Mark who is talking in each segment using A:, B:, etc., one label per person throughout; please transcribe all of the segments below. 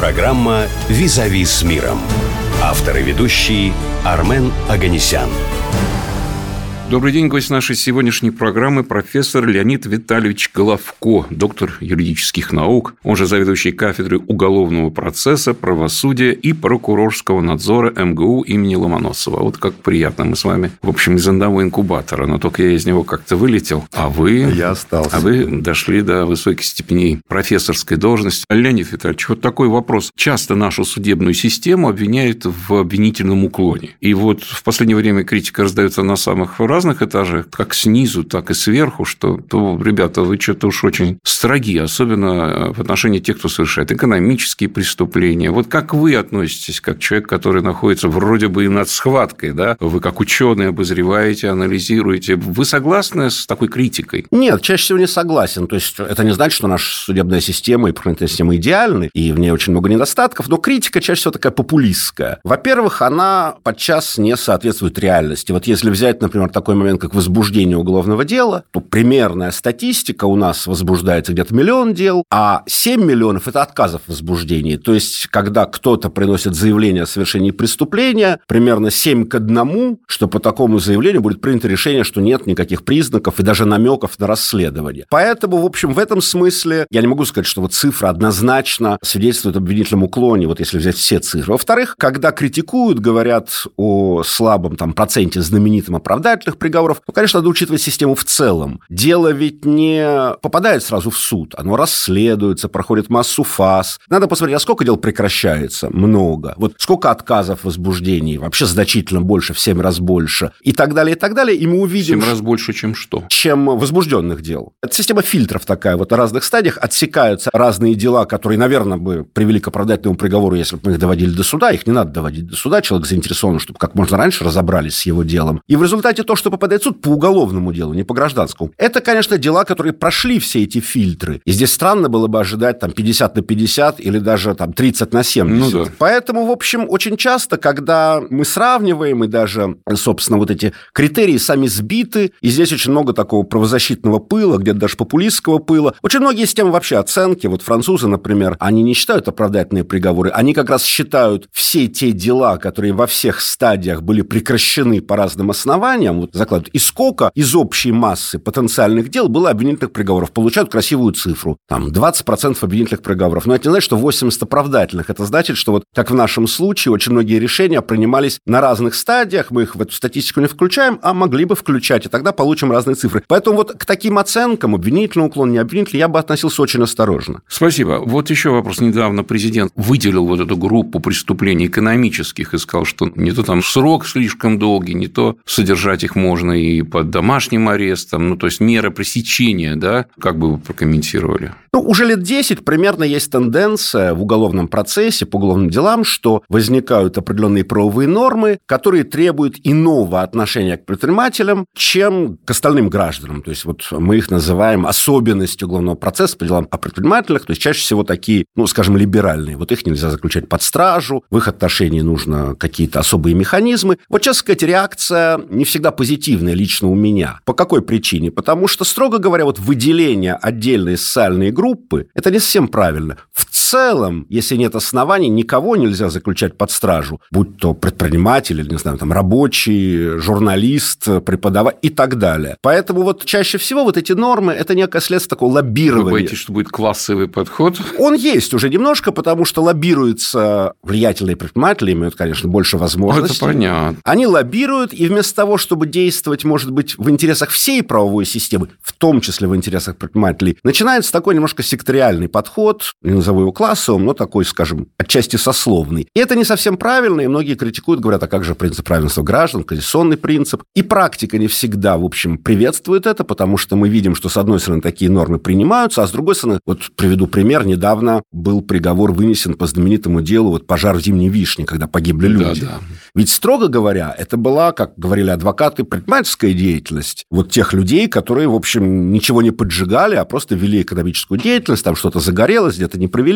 A: Программа «Визави с миром». Автор и ведущий Армен Оганесян.
B: Добрый день, гость нашей сегодняшней программы профессор Леонид Витальевич Головко, доктор юридических наук, он же заведующий кафедрой уголовного процесса, правосудия и прокурорского надзора МГУ имени Ломоносова. Вот как приятно, мы с вами, в общем, из одного инкубатора, но только я из него как-то вылетел,
C: Я остался.
B: А вы дошли до высоких степеней профессорской должности. Леонид Витальевич, вот такой вопрос. Часто нашу судебную систему обвиняют в обвинительном уклоне. И вот в последнее время критика раздается на самых разных этажах, как снизу, так и сверху, что, ребята, вы что-то уж очень строги, особенно в отношении тех, кто совершает экономические преступления. Вот как вы относитесь, как человек, который находится вроде бы и над схваткой, да? Вы как ученый обозреваете, анализируете. Вы согласны с такой критикой?
C: Нет, чаще всего не согласен. То есть, это не значит, что наша судебная система и правоохранительная система идеальны, и в ней очень много недостатков, но критика чаще всего такая популистская. Во-первых, она подчас не соответствует реальности. Вот если взять, например, такой момент, как возбуждение уголовного дела, то примерная статистика у нас возбуждается где-то 1 миллион дел, а 7 миллионов – это отказов в возбуждении. То есть, когда кто-то приносит заявление о совершении преступления, примерно 7 к 1, что по такому заявлению будет принято решение, что нет никаких признаков и даже намеков на расследование. Поэтому, в общем, в этом смысле я не могу сказать, что вот цифра однозначно свидетельствует об обвинительном уклоне, вот если взять все цифры. Во-вторых, когда критикуют, говорят о слабом проценте знаменитом оправдательных приговоров, то, конечно, надо учитывать систему в целом. Дело ведь не попадает сразу в суд, оно расследуется, проходит массу фаз. Надо посмотреть, а сколько дел прекращается? Много. Вот сколько отказов в возбуждении? Вообще значительно больше, в 7 раз больше. И так далее, и так далее. И мы увидим...
B: 7 раз больше, чем что?
C: Чем возбужденных дел. Это система фильтров такая. Вот на разных стадиях отсекаются разные дела, которые, наверное, бы привели к оправдательному приговору, если бы мы их доводили до суда. Их не надо доводить до суда. Человек заинтересован, чтобы как можно раньше разобрались с его делом. И в результате то, что попадает в суд по уголовному делу, не по гражданскому, это, конечно, дела, которые прошли все эти фильтры. И здесь странно было бы ожидать 50 на 50 или даже 30 на 70.
B: Ну, да.
C: Поэтому, в общем, очень часто, когда мы сравниваем, и даже, собственно, вот эти критерии сами сбиты, и здесь очень много такого правозащитного пыла, где-то даже популистского пыла. Очень многие системы вообще оценки, вот французы, например, они не считают оправдательные приговоры, они как раз считают все те дела, которые во всех стадиях были прекращены по разным основаниям, вот закладывают, и сколько из общей массы потенциальных дел было обвинительных приговоров. Получают красивую цифру. 20% обвинительных приговоров. Но это не значит, что 80 оправдательных. Это значит, что вот как в нашем случае очень многие решения принимались на разных стадиях. Мы их в эту статистику не включаем, а могли бы включать. И тогда получим разные цифры. Поэтому вот к таким оценкам, обвинительный уклон, не обвинительный, я бы относился очень осторожно.
B: Спасибо. Вот еще вопрос. Недавно президент выделил вот эту группу преступлений экономических и сказал, что не то срок слишком долгий, не то содержать их можно и под домашним арестом, то есть мера пресечения, да? Как бы вы прокомментировали?
C: Уже лет 10 примерно есть тенденция в уголовном процессе, по уголовным делам, что возникают определенные правовые нормы, которые требуют иного отношения к предпринимателям, чем к остальным гражданам. То есть, вот мы их называем особенностью уголовного процесса по делам о предпринимателях, то есть, чаще всего такие, скажем, либеральные. Вот их нельзя заключать под стражу, в их отношении нужно какие-то особые механизмы. Вот, честно сказать, реакция не всегда позитивная лично у меня. По какой причине? Потому что, строго говоря, вот выделение отдельной социальной группы – это не совсем правильно. В целом, если нет оснований, никого нельзя заключать под стражу, будь то предприниматель или, не знаю, рабочий, журналист, преподаватель и так далее. Поэтому вот чаще всего вот эти нормы – это некое следствие такого лоббирования.
B: Вы боитесь, что будет классовый подход?
C: Он есть уже немножко, потому что лоббируются влиятельные предприниматели, имеют, конечно, больше возможностей.
B: Это понятно.
C: Они лоббируют, и вместо того, чтобы действовать, может быть, в интересах всей правовой системы, в том числе в интересах предпринимателей, начинается такой немножко секториальный подход, не назову его классовым, но такой, скажем, отчасти сословный. И это не совсем правильно, и многие критикуют, говорят, а как же принцип равенства граждан, конституционный принцип. И практика не всегда, в общем, приветствует это, потому что мы видим, что, с одной стороны, такие нормы принимаются, а с другой стороны, вот приведу пример, недавно был приговор вынесен по знаменитому делу пожар в Зимней Вишне, когда погибли люди.
B: Да.
C: Ведь, строго говоря, это была, как говорили адвокаты, предпринимательская деятельность вот тех людей, которые, в общем, ничего не поджигали, а просто вели экономическую деятельность, там что-то загорелось, где-то не провели.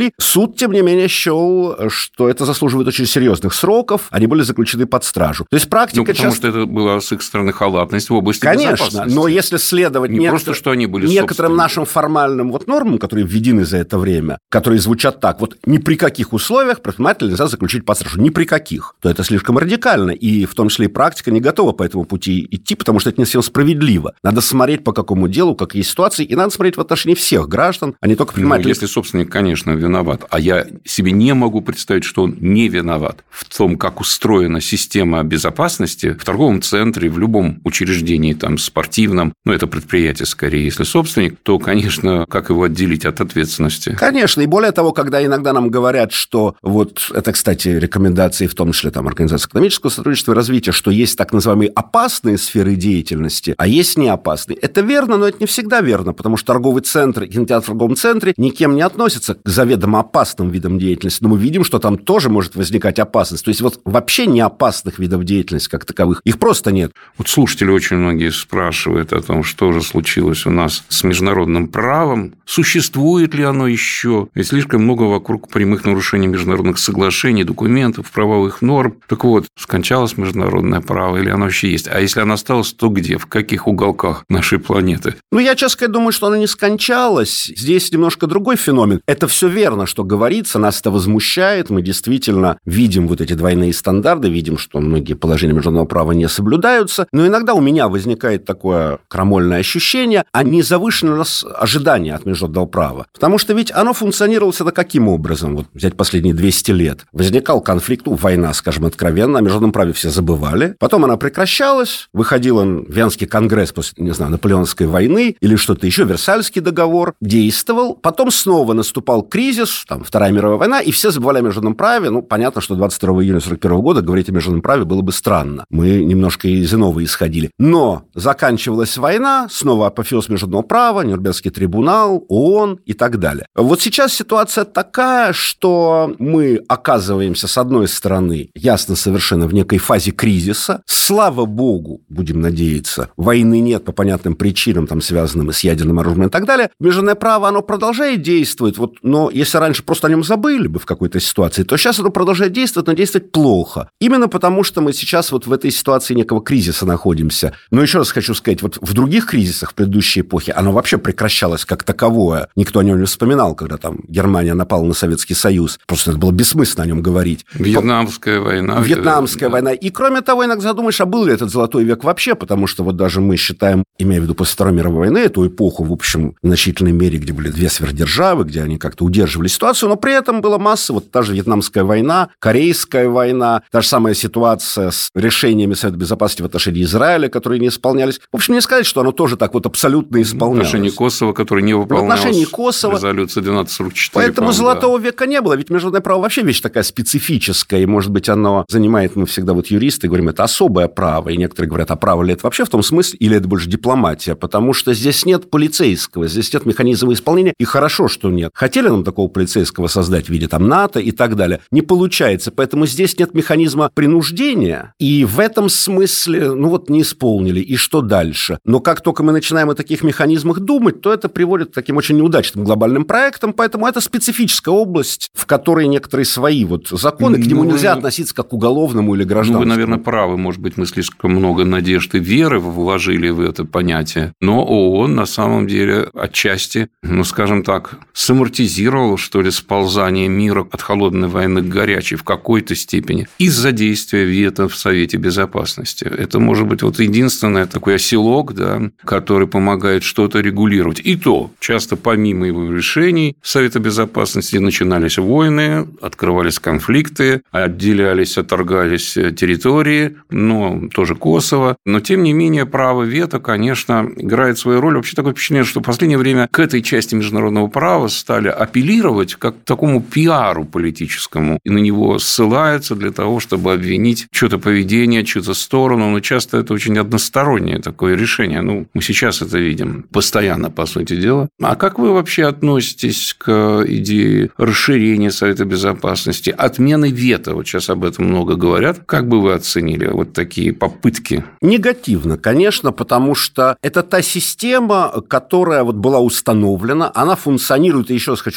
C: случай. Суд, тем не менее, счел, что это заслуживает очень серьезных сроков. Они были заключены под стражу. То есть практика
B: потому что это была с их стороны халатность в области безопасности.
C: Конечно, но если следовать
B: просто, что они были
C: некоторым нашим формальным нормам, которые введены за это время, которые звучат так: ни при каких условиях предпринимателя нельзя заключить под стражу, ни при каких, то это слишком радикально, и в том числе и практика не готова по этому пути идти, потому что это не совсем справедливо. Надо смотреть, по какому делу, какие ситуации, и надо смотреть в отношении всех граждан, а не только предпринимателей.
B: Если собственник, конечно, виноват, а я себе не могу представить, что он не виноват в том, как устроена система безопасности в торговом центре, в любом учреждении, спортивном, это предприятие скорее, если собственник, то, конечно, как его отделить от ответственности?
C: Конечно, и более того, когда иногда нам говорят, что это, кстати, рекомендации, в том числе Организации экономического сотрудничества и развития, что есть так называемые опасные сферы деятельности, а есть неопасные. Это верно, но это не всегда верно, потому что торговый центр, кинотеатр в торговом центре никем не относится к заведомо опасным видам деятельности, но мы видим, что там тоже может возникать опасность. То есть вообще неопасных видов деятельности как таковых, их просто нет.
B: Слушатели очень многие спрашивают о том, что же случилось у нас с международным правом, существует ли оно еще, ведь слишком много вокруг прямых нарушений международных соглашений, документов, правовых норм. Так вот, скончалось международное право или оно вообще есть? А если оно осталось, то где, в каких уголках нашей планеты?
C: Я, честно сказать, думаю, что оно не скончалось. Здесь немножко другой феномен. Это все верно, что говорится, нас это возмущает. Мы действительно видим эти двойные стандарты, видим, что многие положения международного права не соблюдаются. Но иногда у меня возникает такое крамольное ощущение, а не завышено у нас ожидания от международного права. Потому что ведь оно функционировало всегда каким образом? Взять последние 200 лет. Возникал конфликт, война, скажем откровенно, о международном праве все забывали. Потом она прекращалась, выходил Венский конгресс после, Наполеонской войны или что-то еще, Версальский договор действовал. Потом снова наступал кризис, Вторая мировая война, и все забывали о международном праве. Понятно, что 22 июня 1941 года говорить о международном праве было бы странно. Мы немножко из иного исходили. Но заканчивалась война, снова апофеоз международного права, Нюрнбергский трибунал, ООН и так далее. Сейчас ситуация такая, что мы оказываемся, с одной стороны, ясно совершенно в некой фазе кризиса. Слава богу, будем надеяться, войны нет по понятным причинам, связанным с ядерным оружием и так далее. Международное право, оно продолжает действовать, но если раньше просто о нем забыли бы в какой-то ситуации, то сейчас оно продолжает действовать, но действовать плохо. Именно потому, что мы сейчас в этой ситуации некого кризиса находимся. Но еще раз хочу сказать, в других кризисах в предыдущей эпохе оно вообще прекращалось как таковое. Никто о нем не вспоминал, когда Германия напала на Советский Союз. Просто это было бессмысленно о нем говорить.
B: Вьетнамская война.
C: Вьетнамская война. И кроме того, иногда задумаешь, а был ли этот золотой век вообще? Потому что даже мы считаем, имея в виду после Второй мировой войны, эту эпоху, в общем, в значительной мере, где были две сверхдержавы, где они как-то удерживали ситуацию, но при этом была масса, та же Вьетнамская война, Корейская война, та же самая ситуация с решениями Совета Безопасности в отношении Израиля, которые не исполнялись. В общем, не сказать, что оно тоже так абсолютно исполнялось.
B: В отношении Косово, которое не выполнялось. В отношении Косово. Резолюция 1244.
C: Поэтому золотого века не было. Ведь международное право вообще вещь такая специфическая, и, может быть, оно занимает, мы всегда юристы говорим, это особое право, и некоторые говорят, а право ли это вообще в том смысле, или это больше дипломатия, потому что здесь нет полицейского, здесь нет механизма исполнения, и хорошо, что нет. Хотели нам такого полицейского создать в виде НАТО и так далее? Не получается, поэтому здесь нет механизма принуждения, и в этом смысле, не исполнили, и что дальше? Но как только мы начинаем о таких механизмах думать, то это приводит к таким очень неудачным глобальным проектам, поэтому это специфическая область, в которой некоторые свои законы, к нему нельзя относиться как к уголовному или гражданскому.
B: Вы, наверное, правы, может быть, мы слишком много надежд и веры вложили в это понятие, но ООН на самом деле отчасти, скажем так, самортизировал, что ли, сползание мира от холодной войны к горячей в какой-то степени из-за действия вето в Совете Безопасности. Это может быть единственный такой оселок, который помогает что-то регулировать. И то, часто помимо его решений Совета Безопасности начинались войны, открывались конфликты, отделялись, отторгались территории, тоже Косово. Но, тем не менее, право вето, конечно, играет свою роль. Вообще такое впечатление, что в последнее время к этой части международного права стали апеллировать как к такому пиару политическому. И на него ссылаются для того, чтобы обвинить чьё-то поведение, чью-то сторону. Но часто это очень одностороннее такое решение. Мы сейчас это видим постоянно, по сути дела. А как вы вообще относитесь к идее расширения Совета Безопасности, отмены вето? Сейчас об этом много говорят. Как бы вы оценили такие попытки?
C: Негативно, конечно, потому что это та система, которая была установлена, она функционирует, и еще раз хочу сказать,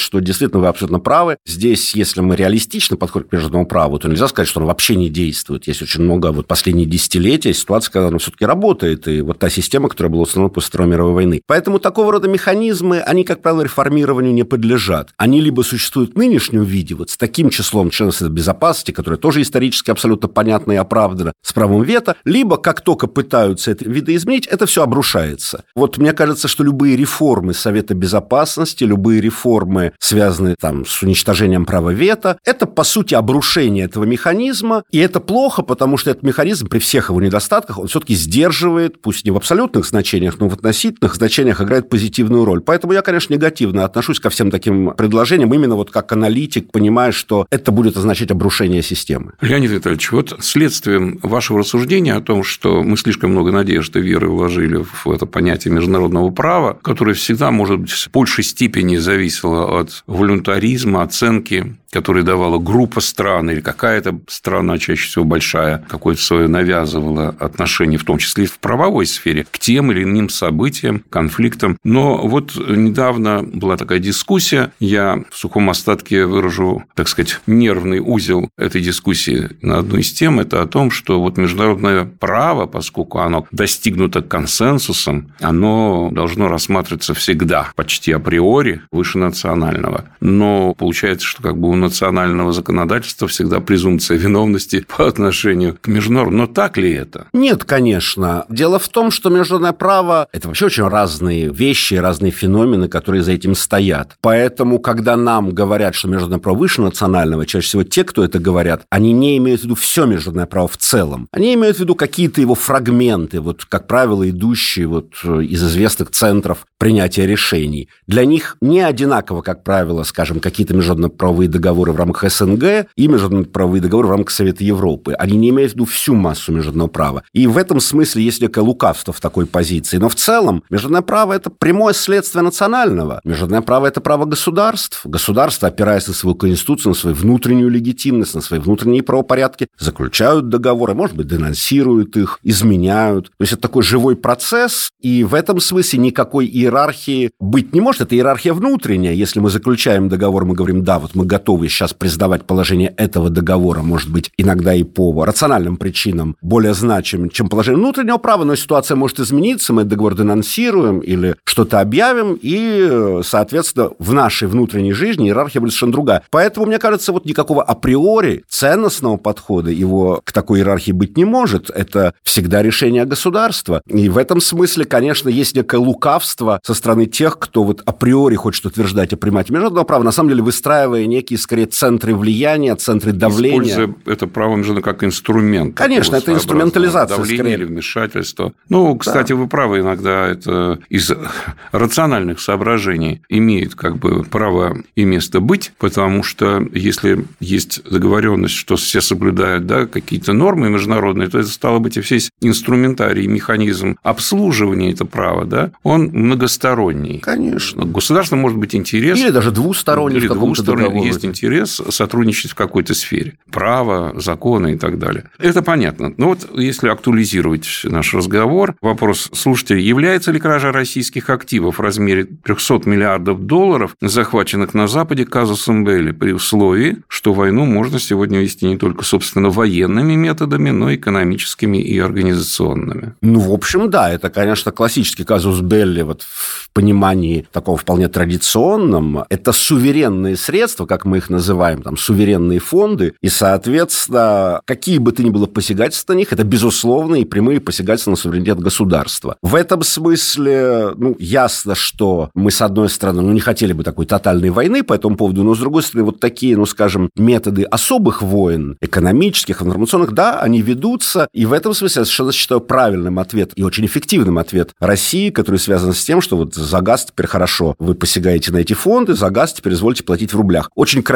C: что действительно вы абсолютно правы. Здесь, если мы реалистично подходим к международному праву, то нельзя сказать, что оно вообще не действует. Есть очень много последние десятилетия ситуаций, когда оно все-таки работает, и та система, которая была установлена после Второй мировой войны. Поэтому такого рода механизмы, они, как правило, реформированию не подлежат. Они либо существуют в нынешнем виде, с таким числом членов Совета Безопасности, которое тоже исторически абсолютно понятно и оправдано, с правом вето, либо, как только пытаются это видоизменить, это все обрушается. Мне кажется, что любые реформы Совета Безопасности, любые реформы, связанные с уничтожением права вето, это, по сути, обрушение этого механизма, и это плохо, потому что этот механизм при всех его недостатках, он все-таки сдерживает, пусть не в абсолютных значениях, но в относительных значениях играет позитивную роль. Поэтому я, конечно, негативно отношусь ко всем таким предложениям, именно как аналитик, понимая, что это будет означать обрушение системы.
B: Леонид Витальевич, следствием вашего рассуждения о том, что мы слишком много надежд и веры вложили в это понятие международного права, которое всегда, может быть, в большей степени зависело от волюнтаризма, оценки, которые давала группа стран или какая-то страна, чаще всего большая, какое-то свое навязывала отношение, в том числе и в правовой сфере, к тем или иным событиям, конфликтам. Но недавно была такая дискуссия, я в сухом остатке выражу, так сказать, нервный узел этой дискуссии на одну из тем, это о том, что международное право, поскольку оно достигнуто консенсусом, оно должно рассматриваться всегда, почти априори, выше национального. Но получается, что у национального законодательства всегда презумпция виновности по отношению к международному. Но так ли это?
C: Нет, конечно. Дело в том, что международное право – это вообще очень разные вещи, разные феномены, которые за этим стоят. Поэтому, когда нам говорят, что международное право выше национального, чаще всего те, кто это говорят, они не имеют в виду все международное право в целом. Они имеют в виду какие-то его фрагменты, как правило, идущие из известных центров принятия решений. Для них не одинаково, как правило, скажем, какие-то международно-правовые договоры в рамках СНГ и международно-правовые договоры в рамках Совета Европы. Они не имеют в виду всю массу международного права. И в этом смысле есть некое лукавство в такой позиции. Но в целом международное право – это прямое следствие национального. Международное право – это право государств. Государства, опираясь на свою конституцию, на свою внутреннюю легитимность, на свои внутренние правопорядки, заключают договоры, может быть, денонсируют их, изменяют. То есть это такой живой процесс, и в этом смысле никакой иерархии быть не может. Это иерархия внутренняя. Если мы заключаем договор, мы говорим, да, мы готовы сейчас признавать положение этого договора, может быть, иногда и по рациональным причинам более значимым, чем положение внутреннего права, но ситуация может измениться, мы договор денонсируем или что-то объявим, и, соответственно, в нашей внутренней жизни иерархия будет совершенно другая. Поэтому, мне кажется, никакого априори ценностного подхода его к такой иерархии быть не может. Это всегда решение государства. И в этом смысле, конечно, есть некое лукавство со стороны тех, кто априори хочет утверждать о примате международного права, на самом деле выстраивая некие, скорее, центры влияния, центры давления.
B: Используя это право международного как инструмент.
C: Конечно, это инструментализация.
B: Давление
C: скорее.
B: Или вмешательство. Кстати, вы правы, иногда это из рациональных соображений имеет право и место быть, потому что если есть договоренность, что все соблюдают какие-то нормы международные, то это стало быть и весь инструментарий, механизм обслуживания этого права, он многосторонний.
C: Конечно.
B: Государство может быть интерес.
C: Или даже двусторонний.
B: Или двусторонний. Есть интерес сотрудничать в какой-то сфере. Право, законы и так далее. Это понятно. Но если актуализировать наш разговор, вопрос слушателя: является ли кража российских активов в размере $300 миллиардов, захваченных на Западе, казусом белли, при условии, что войну можно сегодня вести не только, собственно, военными методами, но и экономическими и организационными?
C: В общем, да, это, конечно, классический казус белли в понимании такого вполне традиционном. Это суверенные средства, как мы их называем, суверенные фонды, и, соответственно, какие бы то ни было посягательства на них, это безусловные и прямые посягательства на суверенитет государства. В этом смысле, ясно, что мы, с одной стороны, не хотели бы такой тотальной войны по этому поводу, но, с другой стороны, такие, скажем, методы особых войн, экономических, информационных, да, они ведутся, и в этом смысле я совершенно считаю правильным ответ и очень эффективным ответ России, который связан с тем, что за газ теперь хорошо, вы посягаете на эти фонды, за газ теперь извольте платить в рублях. Очень красиво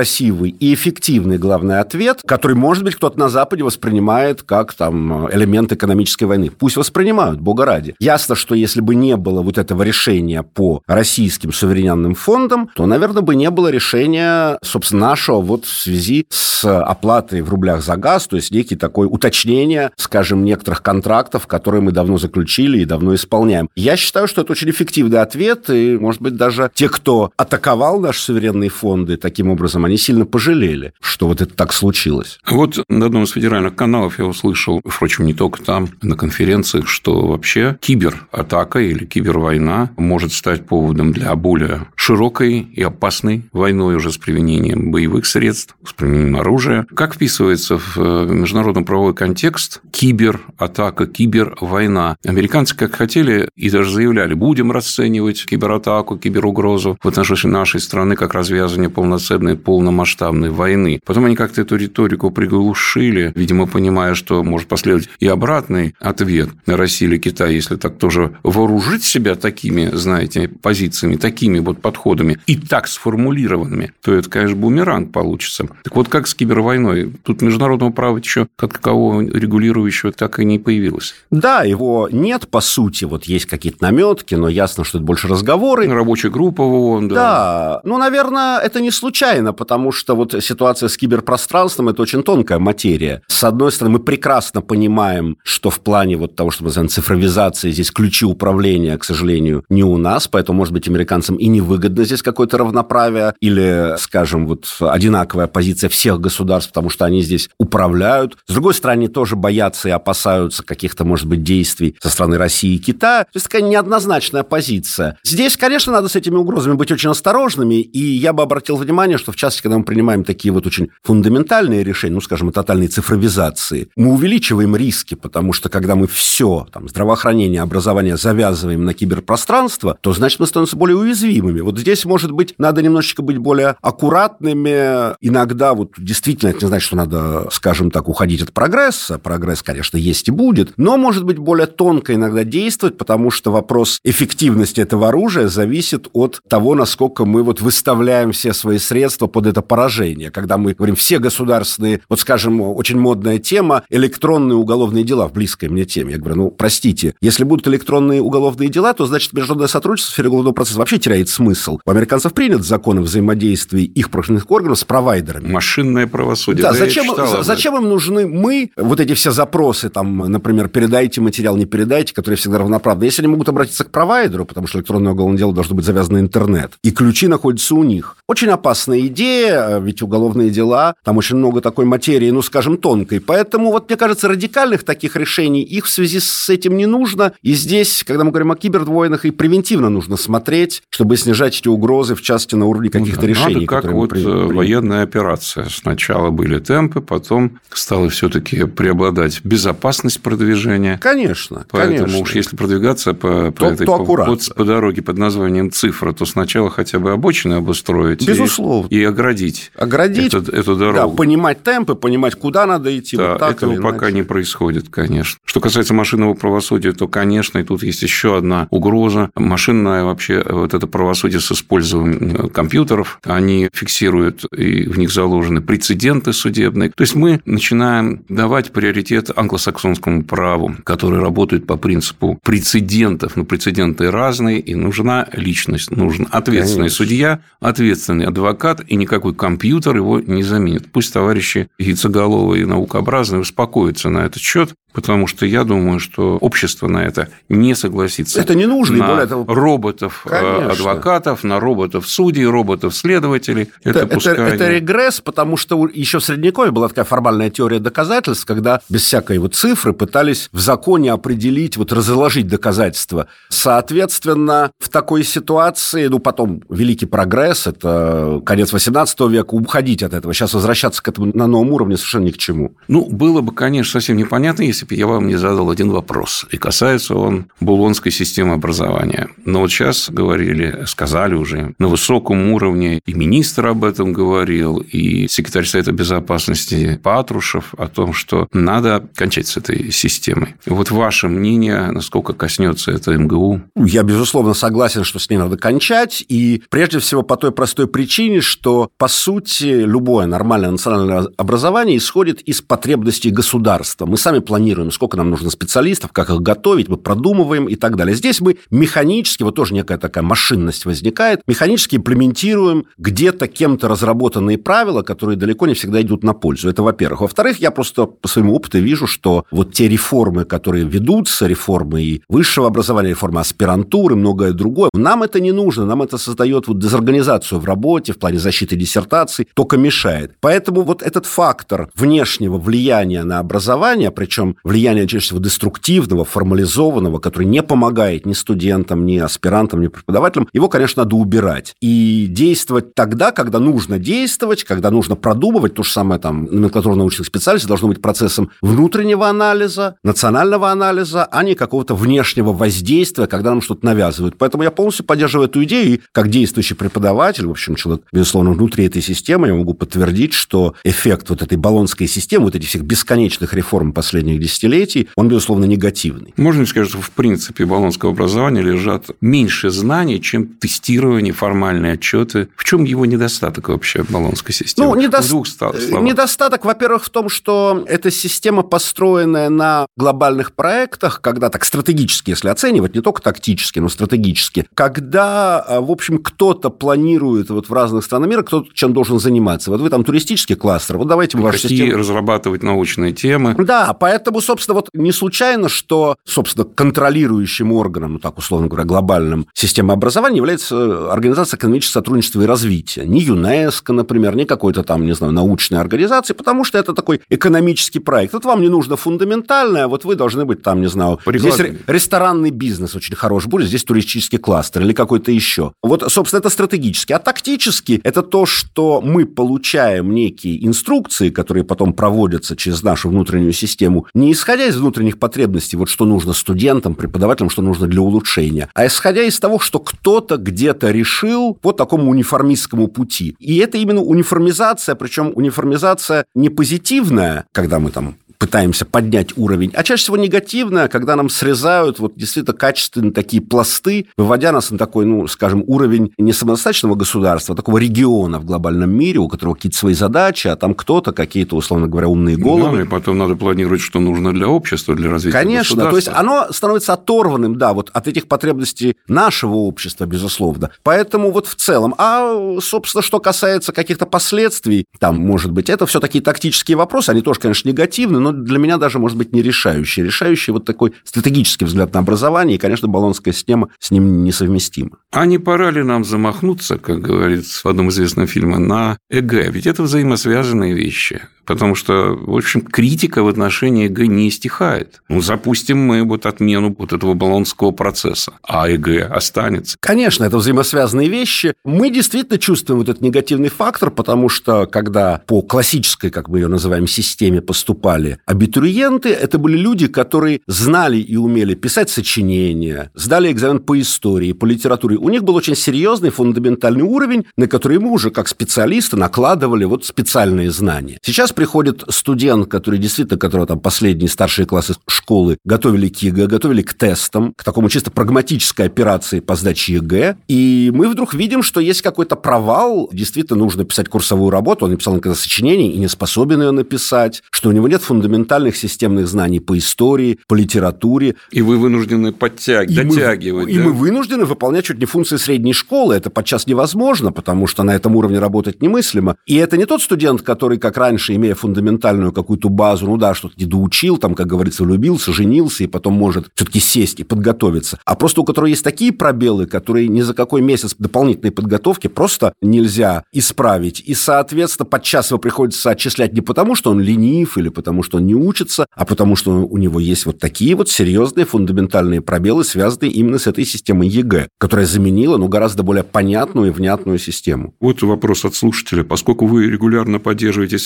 C: красивый и эффективный, главный, ответ, который, может быть, кто-то на Западе воспринимает как там элемент экономической войны. Пусть воспринимают, бога ради. Ясно, что если бы не было вот этого решения по российским суверенным фондам, то, наверное, бы не было решения, собственно, нашего вот в связи с оплатой в рублях за газ, то есть некий такое уточнение, скажем, некоторых контрактов, которые мы давно заключили и давно исполняем. Я считаю, что это очень эффективный ответ, и, может быть, даже те, кто атаковал наши суверенные фонды таким образом, они сильно пожалели, что вот это так случилось.
B: Вот на одном из федеральных каналов я услышал, впрочем, не только там, на конференциях, что вообще кибератака или кибервойна может стать поводом для более широкой и опасной войной уже с применением боевых средств, с применением оружия. Как вписывается в международно-правовой контекст кибератака, кибервойна? Американцы как хотели и даже заявляли, будем расценивать кибератаку, киберугрозу в отношении нашей страны как развязывание полноценной, полномасштабной войны. Потом они как-то эту риторику приглушили, видимо, понимая, что может последовать и обратный ответ на Россию или Китай, если так тоже вооружить себя такими, знаете, позициями, такими вот подходами и так сформулированными, то это, конечно, бумеранг получится. Так вот, как с кибервойной? Тут международного права еще как такового регулирующего так и не появилось.
C: Да, его нет, по сути, вот есть какие-то наметки, но ясно, что это больше разговоры.
B: Рабочая группа в ООН, да.
C: Да, ну, наверное, это не случайно, потому что вот ситуация с киберпространством – это очень тонкая материя. С одной стороны, мы прекрасно понимаем, что в плане вот того, что мы называем цифровизацией, здесь ключи управления, к сожалению, не у нас, поэтому, может быть, американцам и невыгодно здесь какое-то равноправие или, скажем, вот одинаковая позиция всех государств, потому что они здесь управляют. С другой стороны, они тоже боятся и опасаются каких-то, может быть, действий со стороны России и Китая. То есть такая неоднозначная позиция. Здесь, конечно, надо с этими угрозами быть очень осторожными, и я бы обратил внимание, что, в частности, когда мы принимаем такие вот очень фундаментальные решения, ну, скажем, о тотальной цифровизации, мы увеличиваем риски, потому что, когда мы все, там, здравоохранение, образование завязываем на киберпространство, то, значит, мы становимся более уязвимыми. Вот здесь, может быть, надо немножечко быть более аккуратными. Иногда вот действительно это не значит, что надо, скажем так, уходить от прогресса. Прогресс, конечно, есть и будет, но, может быть, более тонко иногда действовать, потому что вопрос эффективности этого оружия зависит от того, насколько мы вот выставляем все свои средства под это поражение. Когда мы говорим, все государственные, вот, скажем, очень модная тема, электронные уголовные дела в близкой мне теме. Я говорю, ну, простите, если будут электронные уголовные дела, то, значит, международное сотрудничество в сфере уголовного процесса вообще теряет смысл. У американцев принят закон о взаимодействии их правоохранительных органов с провайдерами.
B: Машинное правосудие.
C: Да, зачем им нужны мы, вот эти все запросы, там, например, передайте материал, не передайте, которые всегда равноправны. Если они могут обратиться к провайдеру, потому что электронное уголовное дело должно быть завязано на интернет, и ключи находятся у них. Очень опасная идея, ведь уголовные дела, там очень много такой материи, ну, скажем, тонкой. Поэтому, вот, мне кажется, радикальных таких решений, их в связи с этим не нужно. И здесь, когда мы говорим о кибервойнах, и превентивно нужно смотреть, чтобы снижать эти угрозы, в частности, на уровне каких-то решений.
B: Надо, как вот военная операция. Сначала были темпы, потом стало все-таки преобладать безопасность продвижения.
C: Конечно,
B: Поэтому
C: конечно.
B: уж если продвигаться по дороге под названием «Цифра», то сначала хотя бы обочины обустроить.
C: Безусловно.
B: И оградить эту дорогу.
C: Да, понимать темпы, понимать, куда надо идти.
B: Да,
C: вот так
B: этого пока не происходит, конечно. Что касается машинного правосудия, то, конечно, и тут есть еще одна угроза. Машинное вообще вот это правосудие с использованием компьютеров, они фиксируют, и в них заложены прецеденты судебные. То есть мы начинаем давать приоритет англосаксонскому праву, который работает по принципу прецедентов. Но прецеденты разные, и нужна личность, нужен ответственный судья, ответственный адвокат, и никакой компьютер его не заменит. Пусть товарищи яйцеголовые и наукообразные успокоятся на этот счет, потому что я думаю, что общество на это не согласится.
C: Это не нужно.
B: На
C: более того...
B: роботов-адвокатов, на роботов-судей, роботов-следователей.
C: Это регресс, потому что еще в Средневековье была такая формальная теория доказательств, когда без всякой вот цифры пытались в законе определить, вот разложить доказательства. Соответственно, в такой ситуации, ну, потом великий прогресс, это конец XVIII века, уходить от этого. Сейчас возвращаться к этому на новом уровне совершенно ни к чему.
B: Ну, было бы, конечно, совсем непонятно, если бы я вам не задал один вопрос. И касается он булонской системы образования. Но вот сейчас сказали сказали уже на высоком уровне. И министр об этом говорил, и секретарь Совета Безопасности Патрушев о том, что надо кончать с этой системой. Вот ваше мнение, насколько коснется это МГУ?
C: Я, безусловно, согласен, что с ней надо кончать. И прежде всего по той простой причине, что, по сути, любое нормальное национальное образование исходит из потребностей государства. Мы сами планируем, сколько нам нужно специалистов, как их готовить, мы продумываем и так далее. Здесь мы механически, вот тоже некая такая машинность возникает, механически имплементируем где-то кем-то разработанные правила, которые далеко не всегда идут на пользу. Это, во-первых. Во-вторых, я просто по своему опыту вижу, что вот те реформы, которые ведутся, реформы и высшего образования, реформы аспирантуры, многое другое, нам это не нужно, нам это создает вот дезорганизацию в работе, в плане защиты диссертаций, только мешает. Поэтому вот этот фактор внешнего влияния на образование, причем влияния чаще всего деструктивного, формализованного, который не помогает ни студентам, ни аспирантам, ни преподавателям, его, конечно, надо убирать. И действовать тогда, когда нужно действовать, когда нужно продумывать, то же самое там номенклатура научных специальностей должно быть процессом внутреннего анализа, национального анализа, а не какого-то внешнего воздействия, когда нам что-то навязывают. Поэтому я полностью поддерживаю эту идею, и как действующий преподаватель, в общем, человек, безусловно, внутри этой системы, я могу подтвердить, что эффект вот этой болонской системы, вот этих всех бесконечных реформ последних десятилетий, он, безусловно, негативный.
B: Можно сказать, что в принципе болонского образования лежат меньше знаний, чем тестирование, формальные отчеты. В чем его недостаток вообще болонской системы? В двух словах.
C: Недостаток, во-первых, в том, что эта система, построенная на глобальных проектах, когда так стратегически, если оценивать, не только тактически, но стратегически, когда, в общем, кто-то планирует вот в разных странах мира, кто чем должен заниматься. Вот вы там туристический кластер, вот давайте мы вашу систему...
B: разрабатывать научные темы.
C: Да, поэтому, собственно, вот не случайно, что, собственно, контролирующим органом, ну так условно говоря, глобальным системы образования является Организация экономического сотрудничества и развития. Не ЮНЕСКО, например, не какой-то там, не знаю, научной организации, потому что это такой экономический проект. Вот вам не нужно фундаментальное, вот вы должны быть там, не знаю, здесь ресторанный бизнес очень хорош будет, здесь туристический кластер или какой-то еще. Вот, собственно, это стратегически. А тактически это то, что мы получаем некие инструкции, которые потом проводятся через нашу внутреннюю систему, не исходя из внутренних потребностей, вот что нужно студентам, преподавателям, что нужно для улучшения, а исходя из того, что кто-то где-то решил по такому униформистскому пути. И это именно униформизация, причем униформизация не позитивная, когда мы там пытаемся поднять уровень, а чаще всего негативная, когда нам срезают вот действительно качественные такие пласты, выводя нас на такой, ну, скажем, уровень не самодостаточного государства, а такого региона в глобальном мире, у которого какие-то свои задачи, а там кто-то, какие-то, условно говоря, умные головы.
B: Да, и потом надо планировать, что нужно для общества, для развития
C: государства. Конечно, то есть оно становится оторванным, да, вот от этих потребностей нашего общества, безусловно. Поэтому вот в целом, собственно, что касается каких-то последствий, там, может быть, это все такие тактические вопросы, они тоже, конечно, негативны, но для меня даже, может быть, не решающий. Решающий вот такой стратегический взгляд на образование, и, конечно, болонская система с ним несовместима.
B: А не пора ли нам замахнуться, как говорится в одном известном фильме, на ЭГЭ? Ведь это взаимосвязанные вещи. Потому что, в общем, критика в отношении ЕГЭ не стихает. Ну, запустим мы вот отмену вот этого болонского процесса, а ЕГЭ останется.
C: Конечно, это взаимосвязанные вещи. Мы действительно чувствуем вот этот негативный фактор, потому что, когда по классической, как мы ее называем, системе поступали абитуриенты, это были люди, которые знали и умели писать сочинения, сдали экзамен по истории, по литературе. У них был очень серьезный фундаментальный уровень, на который мы уже как специалисты накладывали вот специальные знания. Сейчас приходит студент, которого там последние старшие классы школы готовили к ЕГЭ, готовили к тестам, к такому чисто прагматической операции по сдаче ЕГЭ, и мы вдруг видим, что есть какой-то провал, действительно нужно писать курсовую работу, он написал иногда сочинение и не способен ее написать, что у него нет фундаментальных системных знаний по истории, по литературе.
B: И вы вынуждены дотягивать.
C: И мы вынуждены выполнять чуть не функции средней школы, это подчас невозможно, потому что на этом уровне работать немыслимо. И это не тот студент, который, как раньше, имея фундаментальную какую-то базу, ну да, что-то не доучил, там, как говорится, влюбился, женился, и потом может все-таки сесть и подготовиться. А просто у которого есть такие пробелы, которые ни за какой месяц дополнительной подготовки просто нельзя исправить. И, соответственно, подчас его приходится отчислять не потому, что он ленив или потому, что он не учится, а потому, что у него есть вот такие вот серьезные фундаментальные пробелы, связанные именно с этой системой ЕГЭ, которая заменила, гораздо более понятную и внятную систему.
B: Вот вопрос от слушателя. Поскольку вы регулярно поддерживаете связи с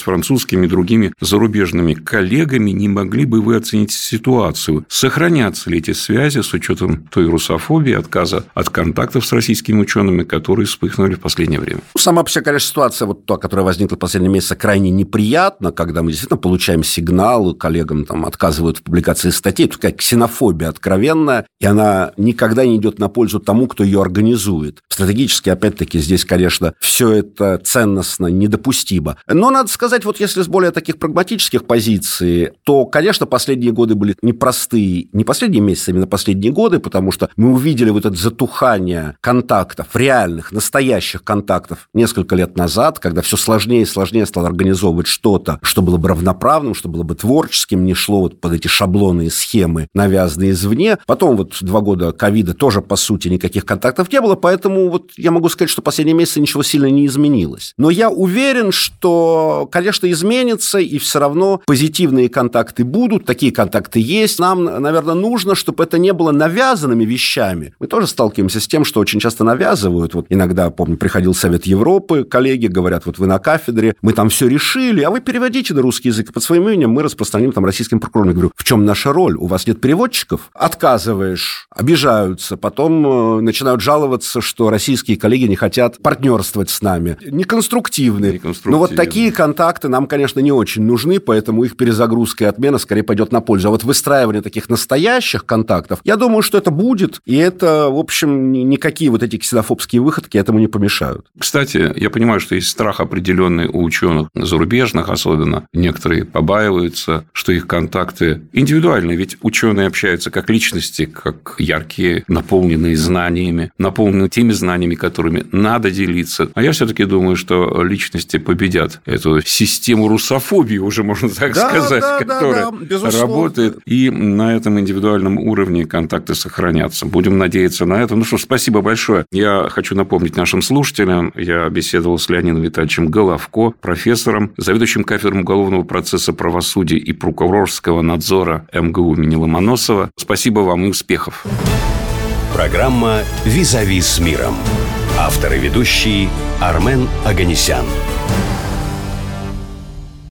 B: французскими и другими зарубежными коллегами. Не могли бы вы оценить ситуацию? Сохранятся ли эти связи с учетом той русофобии, отказа от контактов с российскими учеными, которые вспыхнули в последнее время?
C: Сама по себе, конечно, ситуация, вот та, которая возникла в последние месяцы, крайне неприятна, когда мы действительно получаем сигналы, коллегам там отказывают в публикации статей. Это такая ксенофобия откровенная, и она никогда не идет на пользу тому, кто ее организует. Стратегически, опять-таки, здесь, конечно, все это ценностно недопустимо. Но, надо сказать, вот если с более таких прагматических позиций, то, конечно, последние годы были непростые. Не последние месяцы, а именно последние годы, потому что мы увидели вот это затухание контактов, реальных, настоящих контактов несколько лет назад, когда все сложнее и сложнее стало организовывать что-то, что было бы равноправным, что было бы творческим, не шло вот под эти шаблоны и схемы, навязанные извне. Потом вот 2 года ковида тоже, по сути, никаких контактов не было, поэтому вот я могу сказать, что последние месяцы ничего сильно не изменилось. Но я уверен, что, конечно, изменится, и все равно позитивные контакты будут, такие контакты есть. Нам, наверное, нужно, чтобы это не было навязанными вещами. Мы тоже сталкиваемся с тем, что очень часто навязывают. Вот иногда, помню, приходил Совет Европы, коллеги говорят, вот вы на кафедре, мы там все решили, а вы переводите на русский язык, и под своим именем мы распространим там российским прокурорам. Я говорю, в чем наша роль? У вас нет переводчиков? Отказываешь, обижаются, потом начинают жаловаться, что российские коллеги не хотят партнерствовать с нами. Неконструктивны. Но вот такие контакты нам, конечно, не очень нужны, поэтому их перезагрузка и отмена скорее пойдет на пользу. А вот выстраивание таких настоящих контактов, я думаю, что это будет, и это, в общем, никакие вот эти ксенофобские выходки этому не помешают.
B: Кстати, я понимаю, что есть страх определенный у ученых зарубежных, особенно некоторые побаиваются, что их контакты индивидуальные, ведь ученые общаются как личности, как яркие, наполненные знаниями, наполненные теми знаниями, которыми надо делиться. А я все-таки думаю, что личности победят эту систему русофобии, уже можно так сказать, которая работает. И на этом индивидуальном уровне контакты сохранятся. Будем надеяться на это. Ну что ж, спасибо большое. Я хочу напомнить нашим слушателям, я беседовал с Леонидом Витальевичем Головко, профессором, заведующим кафедрой уголовного процесса, правосудия и прокурорского надзора МГУ имени Ломоносова. Спасибо вам и успехов.
A: Программа «Визави с миром». Автор и ведущий Армен Оганесян.